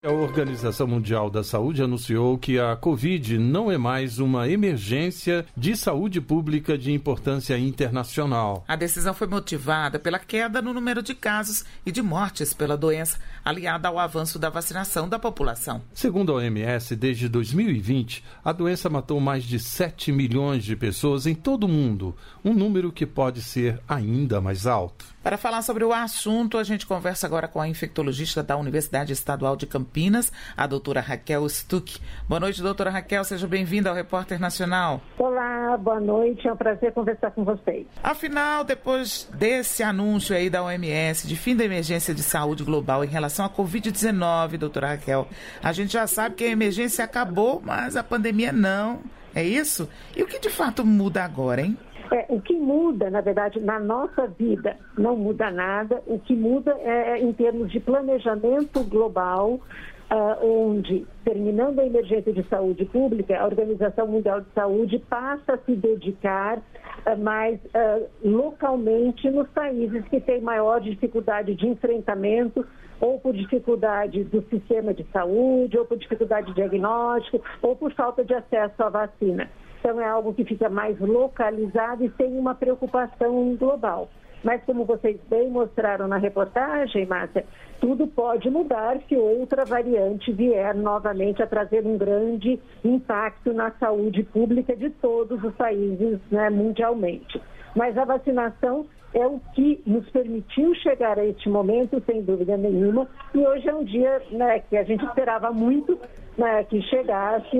A Organização Mundial da Saúde anunciou que a Covid não é mais uma emergência de saúde pública de importância internacional. A decisão foi motivada pela queda no número de casos e de mortes pela doença, aliada ao avanço da vacinação da população. Segundo a OMS, desde 2020, a doença matou mais de 7 milhões de pessoas em todo o mundo, um número que pode ser ainda mais alto. Para falar sobre o assunto, a gente conversa agora com a infectologista da Universidade Estadual de Campinas, a doutora Raquel Stuck. Boa noite, doutora Raquel, seja bem-vinda ao Repórter Nacional. Olá, boa noite, é um prazer conversar com vocês. Afinal, depois desse anúncio aí da OMS de fim da emergência de saúde global em relação à Covid-19, doutora Raquel, a gente já sabe que a emergência acabou, mas a pandemia não, é isso? E o que de fato muda agora, hein? O que muda, na verdade, na nossa vida, não muda nada. O que muda é em termos de planejamento global, onde, terminando a emergência de saúde pública, a Organização Mundial de Saúde passa a se dedicar mais localmente nos países que têm maior dificuldade de enfrentamento, ou por dificuldade do sistema de saúde, ou por dificuldade de diagnóstico, ou por falta de acesso à vacina. Então, é algo que fica mais localizado e sem uma preocupação global. Mas, como vocês bem mostraram na reportagem, Márcia, tudo pode mudar se outra variante vier novamente a trazer um grande impacto na saúde pública de todos os países, né, mundialmente. Mas a vacinação é o que nos permitiu chegar a este momento, sem dúvida nenhuma, e hoje é um dia, né, que a gente esperava muito, né, que chegasse,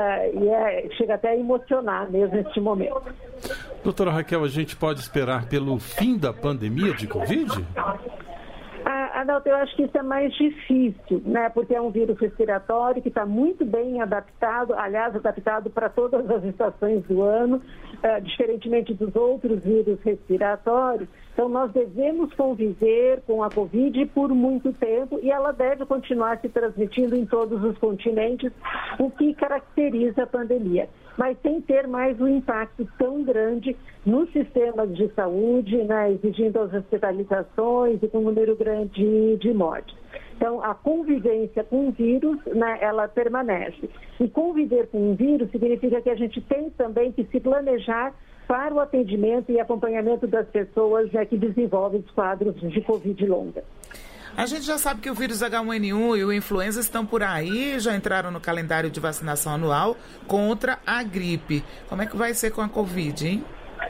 chega até a emocionar mesmo neste momento. Doutora Raquel, a gente pode esperar pelo fim da pandemia de Covid? Adalto, eu acho que isso é mais difícil, né? Porque é um vírus respiratório que está muito bem adaptado, aliás, adaptado para todas as estações do ano, diferentemente dos outros vírus respiratórios. Então, nós devemos conviver com a Covid por muito tempo e ela deve continuar se transmitindo em todos os continentes, o que caracteriza a pandemia, mas sem ter mais um impacto tão grande nos sistemas de saúde, né, exigindo as hospitalizações e com um número grande de mortes. Então, a convivência com o vírus, né, ela permanece. E conviver com um vírus significa que a gente tem também que se planejar para o atendimento e acompanhamento das pessoas, né, que desenvolvem os quadros de Covid longa. A gente já sabe que o vírus H1N1 e o influenza estão por aí, já entraram no calendário de vacinação anual contra a gripe. Como é que vai ser com a Covid, hein?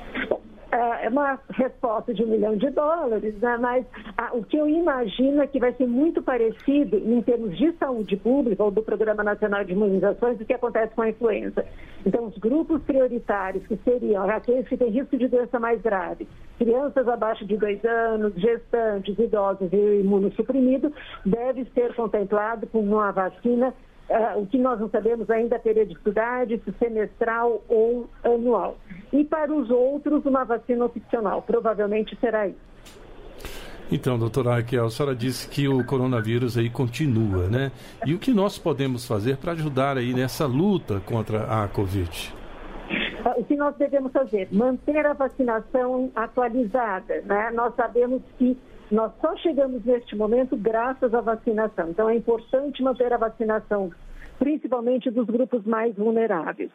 É uma resposta de $1 milhão, né? Mas o que eu imagino é que vai ser muito parecido em termos de saúde pública ou do Programa Nacional de Imunizações do que acontece com a influenza. Então, os grupos prioritários, que seriam aqueles que têm risco de doença mais grave, crianças abaixo de 2 anos, gestantes, idosos e imunossuprimidos, deve ser contemplado com uma vacina. O que nós não sabemos ainda é a periodicidade, se semestral ou anual. E para os outros, uma vacina opcional. Provavelmente será isso. Então, doutora Raquel, a senhora disse que o coronavírus aí continua, né? E o que nós podemos fazer para ajudar aí nessa luta contra a Covid? O que nós devemos fazer? Manter a vacinação atualizada, né? Nós sabemos que nós só chegamos neste momento graças à vacinação. Então, é importante manter a vacinação, principalmente dos grupos mais vulneráveis.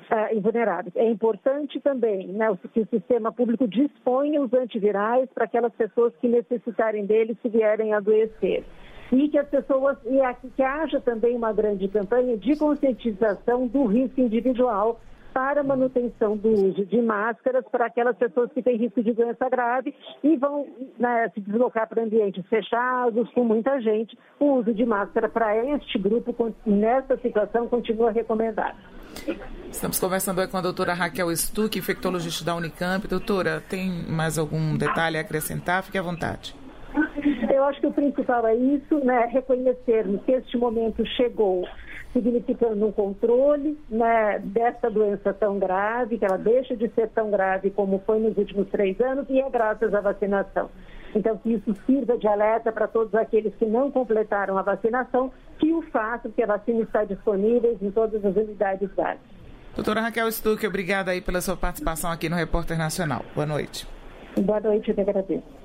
É importante também, né, que o sistema público disponha os antivirais para aquelas pessoas que necessitarem deles se vierem a adoecer. E que as pessoas, que haja também uma grande campanha de conscientização do risco individual para a manutenção do uso de máscaras para aquelas pessoas que têm risco de doença grave e vão, né, se deslocar para ambientes fechados, com muita gente. O uso de máscara para este grupo, nessa situação, continua recomendado. Estamos conversando com a doutora Raquel Stuck, infectologista da Unicamp. Doutora, tem mais algum detalhe a acrescentar? Fique à vontade. Eu acho que o principal é isso, né, reconhecermos que este momento chegou, significando um controle, né, dessa doença tão grave, que ela deixa de ser tão grave como foi nos últimos 3 anos, e é graças à vacinação. Então, que isso sirva de alerta para todos aqueles que não completaram a vacinação, que o façam, porque a vacina está disponível em todas as unidades básicas. Doutora Raquel Stuck, obrigada aí pela sua participação aqui no Repórter Nacional. Boa noite. Boa noite, eu te agradeço.